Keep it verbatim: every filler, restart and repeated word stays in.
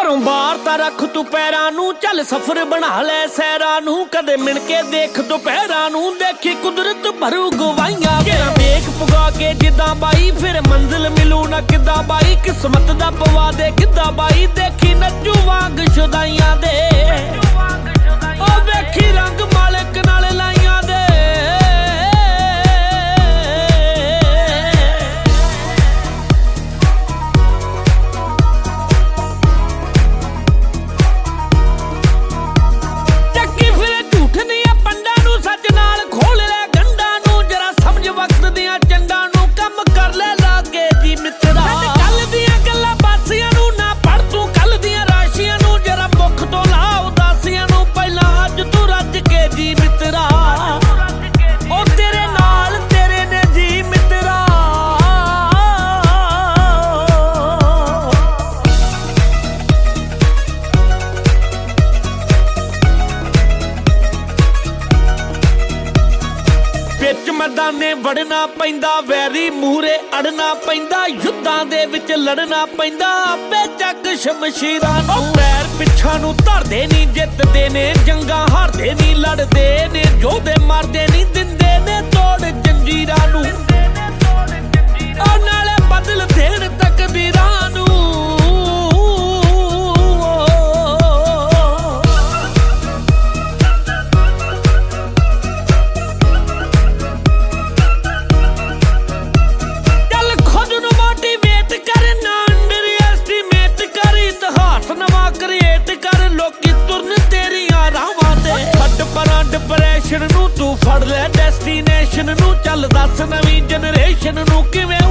घरों बाहर तां रख तू पैरां नूं, चल सफर बना लै सैरां नूं। कदे मिण के देख दोपहरां नूं, देखी कुदरत भरू गवाइयां। घेरा वेख पुगा के जिद्दां बाई, फिर मंजिल मिलू ना किद्दां बाई। किस्मत दा पवा दे किद्दां बाई, देखी नच्चू वांग शुदाइयां दे। ओ वेखी रंग मालिक नाल लाइयां दे। विच मैदाने वड़ना पैंदा, वैरी मूहरे अड़ना पैंदा। युद्धां दे विच लड़ना पैंदा, आपे चक शमशीरां नूं। पैर पिछां नूं धरदे नी, जितदे ने जंगां हारदे नी। लड़दे ने जोधे मारदे नी, दिंदे ने तोड़ जंजीरां नूं। ओ नाले बदल देण तकदीरां नूं। डिप्रेशन नूं तू फड़ लै डेस्टिनेशन नूं, चल दस नवीं जनरेशन नूं किवें